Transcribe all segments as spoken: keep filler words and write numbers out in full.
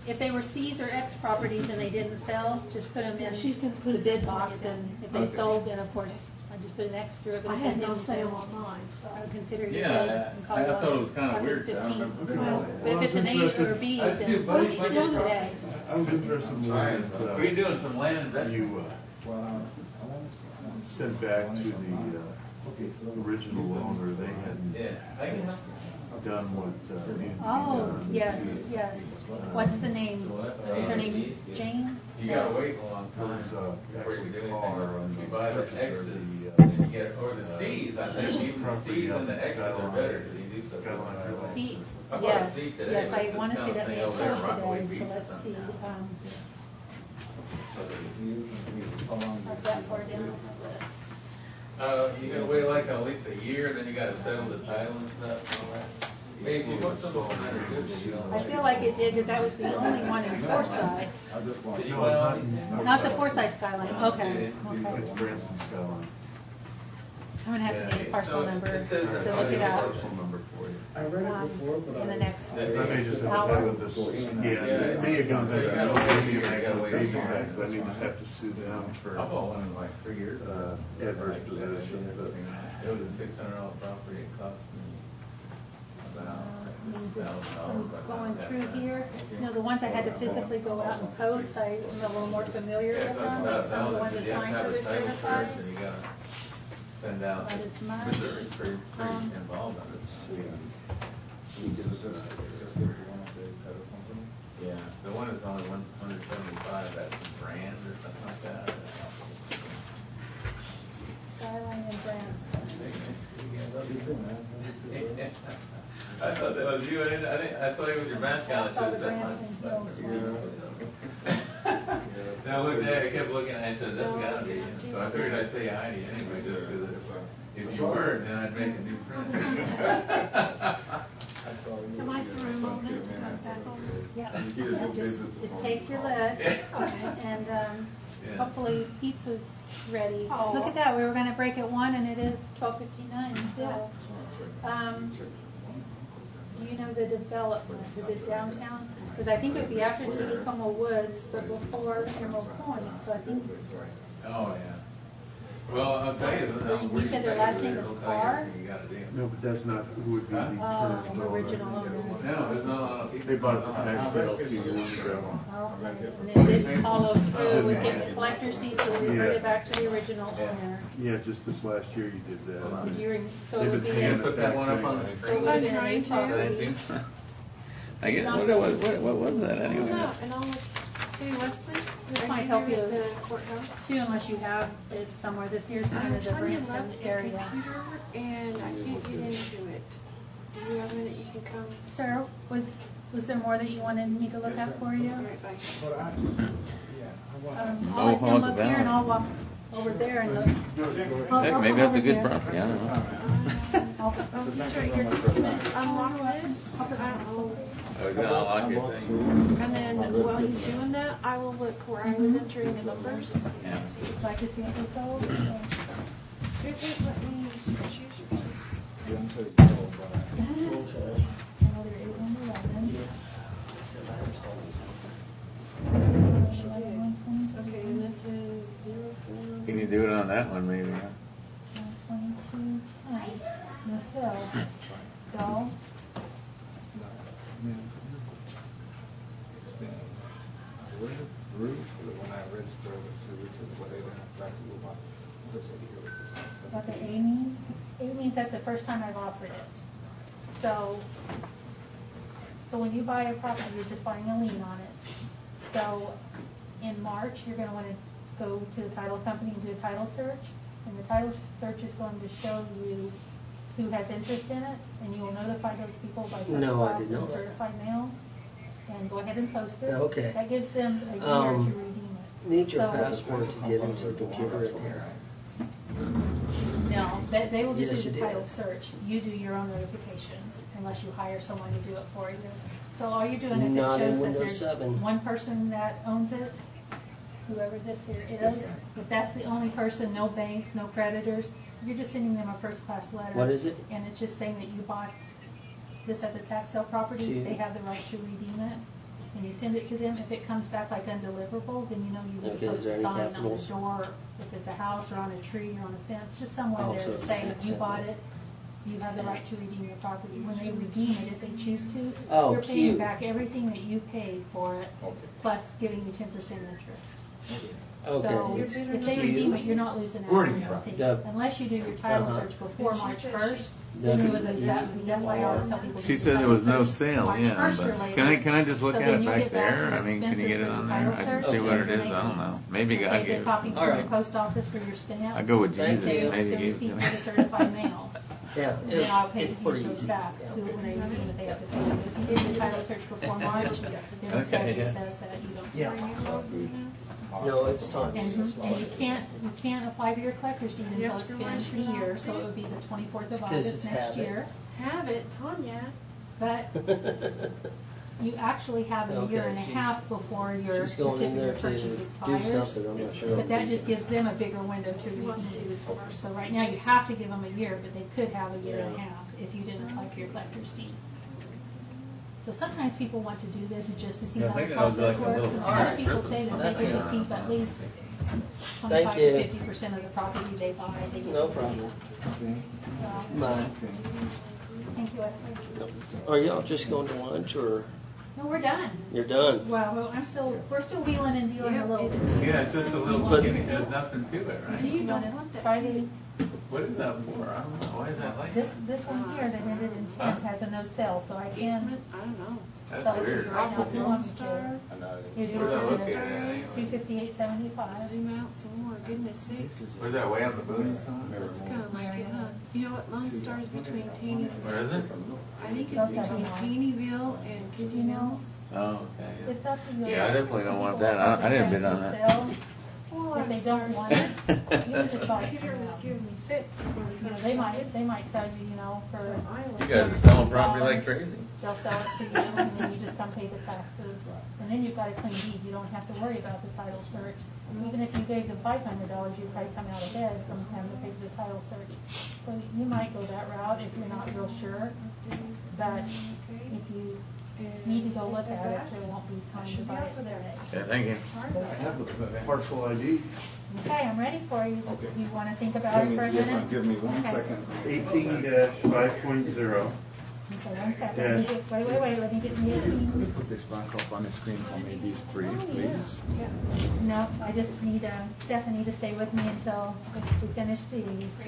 if they were C's or X properties and they didn't sell, just put them in She's gonna put the it bid in box, for you. and if they Okay. sold, then of course I just put an X through it. But I if had they no didn't sale sell, on mine, so. I would consider your bid Yeah, and I, call I it thought it was kind of one weird. I don't fifteen. remember. Well, But if it's an A or a B, I do then both push it my to today. I was interested in Fine. uh, Are you doing some land investment? you uh, sent back to the uh, original owner. They hadn't Yeah. I can help. done what uh, needed to be Oh, done. yes, yes. What's the name? Is her name Jane? You gotta wait a long There time was uh, before you actually do a anything. car on You the buy the purchase X's, of the, and uh, you get, or the C's, I think even the property C's up and the in X's are Skyline. better because you do stuff. Skyline right away. See, I bought a yes, seat today, yes, but I it's want to this see kind that of thing may over there, close Rockaway today, Beach so or let's see. something. Um, So I've got four down on the list. Uh, you gotta wait like at least a year, then you gotta settle the title and stuff and all that. Hey, if you put something on that or good, you don't. I feel like it did because that was the only one in Forsyth. No, not in Not the Forsyth Skyline. Okay. It's Okay. Branson Skyline. I'm gonna have to get a parcel So, number it says to that look it up Parcel number for you. I read it um, before, but in the I. next I may just have hour. had this, yeah, it may have gone So you back. gotta wait a year, Maybe I you gotta got wait a a baby year. back, so I may just have to sue them for, I bought one in like three years uh, ago. adverse Like, possession, but It was a six hundred dollar property, it cost me about I'm six just thousand I'm dollars. going through here. You know, the ones I had to physically go out and post, I'm a little more familiar Yeah, with it costs them. about a Some of the thousand, ones but that you have signed to have for a their title search certified. and you gotta send out. That is mine. Missouri's pretty, pretty Um, involved on this. Yeah, the one that's only one hundred seventy-five, that's a brand or something like that. Skyline and Branson. I thought that was you. I didn't. I, didn't, I saw you with your mask on. I Past all said, the "Is that Branson my?" Hills ones. Then I looked at it. I kept looking. And I said, "That's gotta be." him." So I figured I'd say hi to you anyway, just because it's. If you weren't, then I'd make a new print. Am I through all that? Am I back on? Yeah, yeah, just, just take your list, and, um, Yeah. hopefully pizza's ready. Oh. Look at that, we were gonna break at one and it is twelve fifty-nine, so. Um, do you know the development, is it downtown? Because I think it would be after Tacoma Woods, but before Emerald Point, so I think. Oh yeah. Well, I'll tell you. You said their last name is Carr? You gotta do. no, but that's not who would be the Oh, current original owner. owner. No, there's not a lot of people. They bought it for tax sale a few years ago. Okay, and it didn't follow through with getting the collector's deed, so we reverted back to the original owner. Yeah, just this last year you did that. Did you, re- so it They've would been be, paying in- the Put that tax one up on the anyway. so it screen. would have been I'm an trying to. property. I guess, what, what, what, what was that anyway? Yeah, and I'll, hey Wesley. This are might you help here you. at the courthouse? Too, unless you have it somewhere. This here's kind I'm of the trying to Branson left the area. computer and I can't get into it. Do you have a minute you can come? Sir, was was there more that you wanted me to look at for you? All right, bye. But I, yeah, I want. Um, I'll let him Mohawk look here and Valley. I'll walk over there and look. I'll- Heck, I'll maybe come that's a over good there. property. I don't know. I'll- Oh, he's right here. He's gonna unlock this. I don't know. I was gonna unlock your thing. And then while he's doing that, I will look where I was entering the numbers. Yeah. Like to see if it's sold. It won't let me switch users. I know they're eight one eleven. Okay, and this is zero four. You can do it on that one, maybe. Huh? Twenty-two ten. No sell. Doll. When I registered a few weeks ago, but they didn't exactly what my, just said here with this. About the Amy's. Amy's, that's the first time I've offered it. So, so when you buy a property, you're just buying a lien on it. So, in March, you're gonna wanna go to the title company and do a title search. And the title search is going to show you who has interest in it, and you will notify those people by first No, I class didn't know and that. certified mail. And go ahead and post it. Okay. That gives them a year to Um, redeem it. Need your So- passport to get into the computer in here. No, they, they will just Yes, do you the did. title search. You do your own notifications unless you hire someone to do it for you. So all you're doing, if Not it in shows that Windows there's seven. one person that owns it, whoever this here is, if that's the only person, no banks, no creditors, you're just sending them a first class letter. What is it? And it's just saying that you bought this at the tax sale property. To- They have the right to redeem it. and you send it to them, if it comes back like undeliverable, then you know you need Okay, to is post there a any sign on the capitals? door, if it's a house or on a tree or on a fence, just somewhere Oh, there so to it's say, a if you separate. bought it, you have the right to redeem the property. When they redeem it, if they choose to, Oh, you're paying cute. back everything that you paid for it, Okay. plus giving you ten percent interest. So Okay. if they redeem it, you're not losing out Wording on it right. anything. Yep. Unless you do your title Uh-huh. search before And she March said first, she- then you Doesn't- would lose that. That's why I always tell people. to She do said there title was no search sale, March yeah, first or but later. can I, can I just look So at then it you'll back get back there? your I mean, can you get expenses it for on the there? title I can search see and what it your is, I don't know. maintenance. Maybe Just God save the gave copy it. from All the right. post office for your stamp. I go with Thank Jesus, you. maybe The he gave receipt it for to the me. certified mail. Yeah, And then I'll pay it's, to it's pretty keep those easy. back, who, when they redeem it, they have to pay. But if you did your title search before March, then the Okay, statute yeah. says that you don't. Yeah. Are you logged in now? No, it's time. And, and you can't, you can't apply for your collector's deed until Yes, it's for been lunch a for year, that. so it would be the twenty-fourth of 'Cause August it's next habit. year. Have it, Tanya. But you actually have a year Okay, and a she's- half before your She's going in certificate there of to purchase do expires. something, I'm not sure. But that just gives them a bigger window to redeem. So right now you have to give them a year, but they could have a year and a Yeah. half if you didn't apply for your collector's deed. So sometimes people want to do this just to see Yeah, I how the think that was process like a works. little And smart most people strip say or that they something. get to That's keep it. at least Thank twenty-five you. to fifty percent of the property they buy. They get No to problem. keep. So, Bye. thank you, Wesley. Are y'all just going to lunch or No, we're done. you're done? Well, well, I'm still, we're still wheeling and dealing a little bit. Yeah, it's just a little But- skinny, there's nothing to it, right? You don't want that. Friday, What is that for? I don't know, why is that like this, that? this one here that ended in ten has a no sale, so I can Easement, I don't know. That's sell it to weird. you right now if you want me Star, to. And I- If you Where's that want located at to, anyway? two fifty-eight seventy-five. zoom out some more, goodness sakes. Where's that, way on the boot or something? That's kind of like it, huh? You know what, Lone Star's between Taney, Where is it? I think it's between Taneyville and Kizzy Mills. Oh, okay, It's up to you. Yeah, I definitely don't want that. I- I didn't bid on that. Sell. Oh, If I'm they sorry. don't want it, you can just buy it Computer from was them. giving me fits. You know, they might, they might tell you, you know, for. You guys are selling property like crazy. They'll sell it to you, and then you just come pay the taxes. And then you've got a clean deed, you don't have to worry about the title search. Even if you gave them five hundred dollars, you'd probably come out ahead from having to pay for the title search. So you might go that route if you're not real sure, but if you need to go look at it, there won't be time to buy it today. Yeah, thank you. I have the parcel I D, Okay, I'm ready for you. Okay. You wanna think about Give it for a me, yes, minute? ma'am, give me one Okay. second. eighteen dash five point zero. Okay, one second. Yeah. Let me get- Wait, wait, wait, let me get the Can eighteen. you put this back up on the screen for me, these three, please? No, I just need uh, Stephanie to stay with me until we finish these.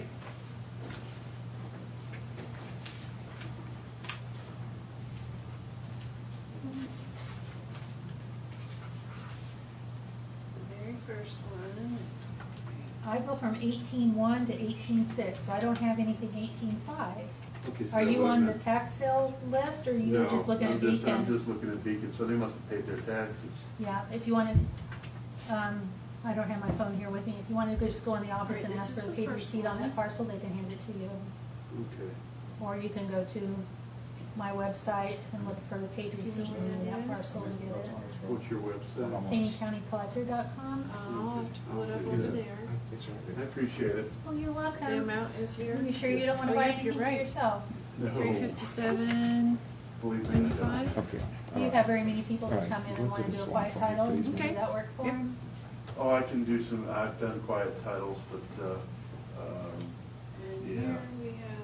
The very first one. I go from eighteen one to eighteen six, so I don't have anything eighteen five. Okay, so Are that you would've on the been- tax sale list, or you No, were just looking I'm at just, I'm Beacon? just looking at Beacon, so they must have paid their taxes. Yeah, if you wanted, um, I don't have my phone here with me. If you wanted to just go in the office Right, and this ask is for the the paid first receipt on one. that parcel, they can hand it to you. Okay. Or you can go to my website and look for the paid receipt know and where that it is? parcel and get it. What's your website? Taney County Collector dot com. I'll have to pull it up Okay. over there. I appreciate it. Oh, you're welcome. The amount is here. Are you sure you don't want to Oh, buy yeah, anything you're for right. yourself? No. Three fifty-seven, Believe me, I don't. ninety-five. Okay. Do you have very many people that Alright, come in go and to want to this do a one quiet for me, title? please. Does Okay. that work for Yep. them? Oh, I can do some, I've done quiet titles, but, uh, um, And Yeah. here we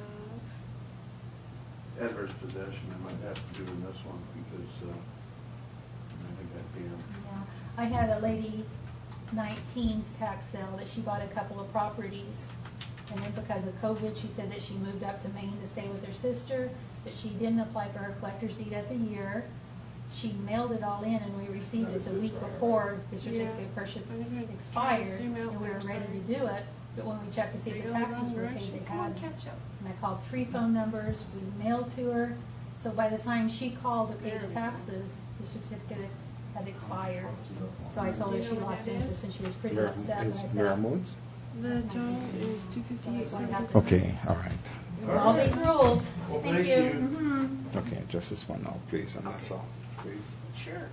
have, adverse possession I might have to do in this one because, uh, I think I can. Yeah. I had a lady, nineteen's tax sale, that she bought a couple of properties. And then because of COVID, she said that she moved up to Maine to stay with her sister, that she didn't apply for her collector's deed at the year. She mailed it all in and we received it the week before the certificate of purchase I'm gonna expired, zoom out and we were there, ready sorry. to do it. But when we checked to see Are if you the going the taxes wrong were paid, direction? they Come on, hadn't. catch up. And I called three phone numbers, we mailed to her, so by the time she called to pay There the we go. taxes, the certificate ex- had expired. So I told Do her you she know what lost that interest is? and she was pretty Ver- upset, but It's I said, Vermont? the total is two fifty-eight, So I have seventy. to- Okay, all right. all these rules. Well, Thank thank you. you. Mhm. Okay, just this one now, please, and that's all, please. Sure.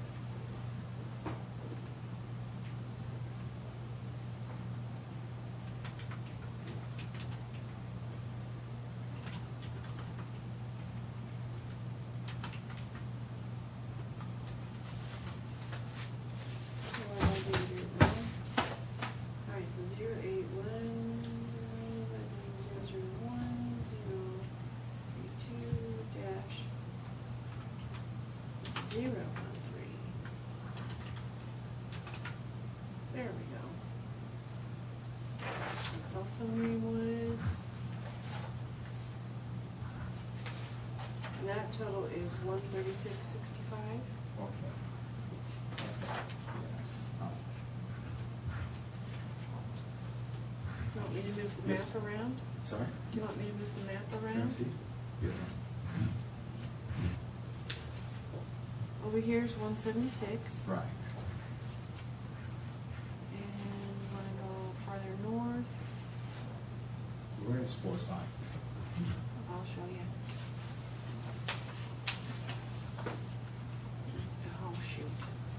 zero one three. There we go. It's also Greenwoods. And that total is one thirty-six sixty-five. Okay. Yes. Uh, You want me to move the Yes. map around? Sorry? Do you want me to move the map Can I around? see? Yes, ma'am. Over here is one seventy-six. Right. And you want to go farther north? Where is Forsyth? I'll show you. Oh, shoot.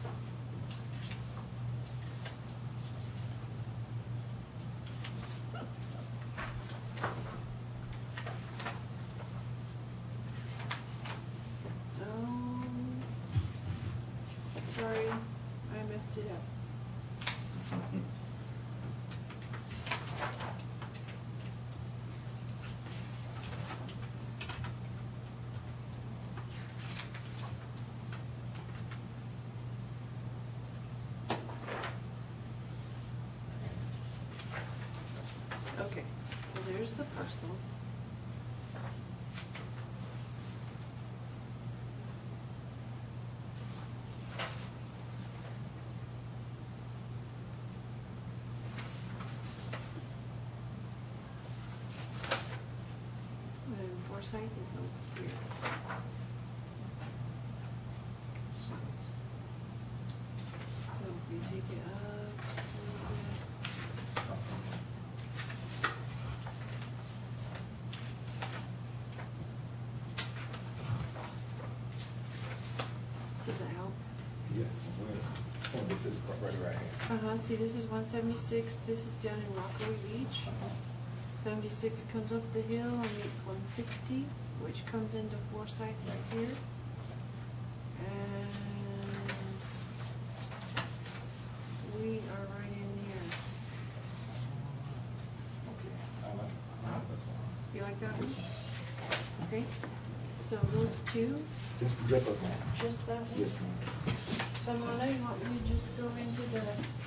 Um, sorry, I messed it up. Okay, so there's the parcel. And Forsyth is over here. So if you take it up, just a little bit. Does that help? Yes, where? Oh, this is right right here. Uh-huh, see, this is one seventy-six, this is down in Rockaway Beach. seventy-six comes up the hill and meets one sixty, which comes into Forsyth right here. And we are right in here. Okay, I like, I like that one. You like that one? Okay, so those two, Just, just that one. just that one? Yes, ma'am. So Mona, you want me to just go into the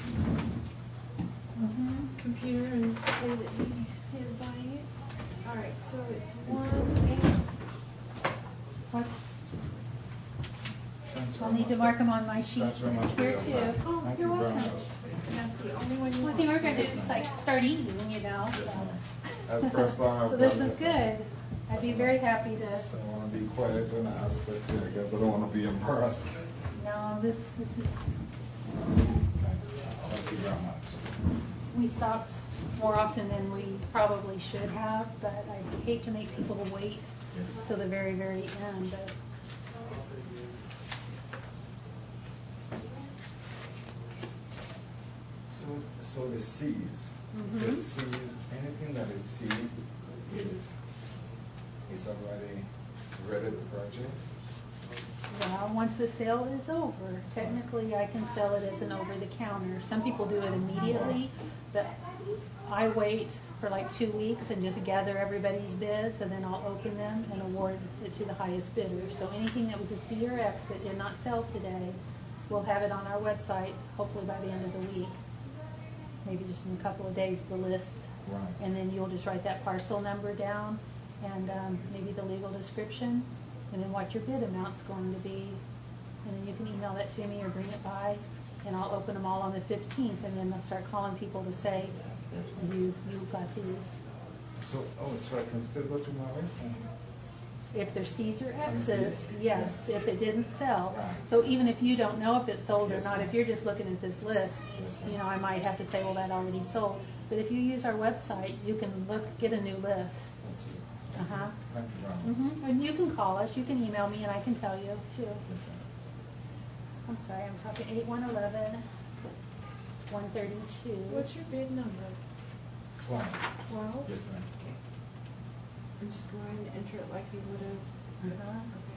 Mm-hmm. computer and say that he is buying it? Alright, so it's one eight. What's, Thanks I'll very need to much. mark them on my sheet Thanks very much for here your too. time. Oh, Thank you're you very welcome. much. That's the only one you One want. thing we're gonna do is like start eating, you know. Yes, so. ma'am. That's the first time I've So this done is it. good. I'd be very happy to, So I want to be quiet when I ask questions because I don't want to be embarrassed. no, this, this is, Thanks. Thank you very much. we stopped more often than we probably should have, but I hate to make people wait Yes. till the very, very end, but So, so the seeds, the Mhm. seeds, anything that is seed is, is already ready to purchase? well, once the sale is over, technically I can sell it as an over-the-counter. Some people do it immediately, but I wait for like two weeks and just gather everybody's bids, and then I'll open them and award it to the highest bidder. So anything that was a C or X that did not sell today, we'll have it on our website, hopefully by the end of the week. Maybe just in a couple of days, the list. Right. And then you'll just write that parcel number down and um, maybe the legal description, and then what your bid amount's going to be. And then you can email that to me or bring it by, and I'll open them all on the fifteenth, and then I'll start calling people to say, Yes, ma'am. you, you got these. So, oh, so I can still go to my website? If they're C's or On X's, C's? yes, Yes. if it didn't sell. Right. So even if you don't know if it's sold or Yes, not, ma'am. if you're just looking at this list, Yes, ma'am. you know, I might have to say, well, that already sold. But if you use our website, you can look, get a new list. Let's see. Uh-huh. Thank you very much. Mm-hmm. And you can call us, you can email me, and I can tell you too. Yes, ma'am. I'm sorry, I'm talking eight one eleven, one thirty-two. What's your bid number? Twelve. Twelve? Yes, ma'am. And just go ahead and enter it like you would have. Uh-huh. Okay.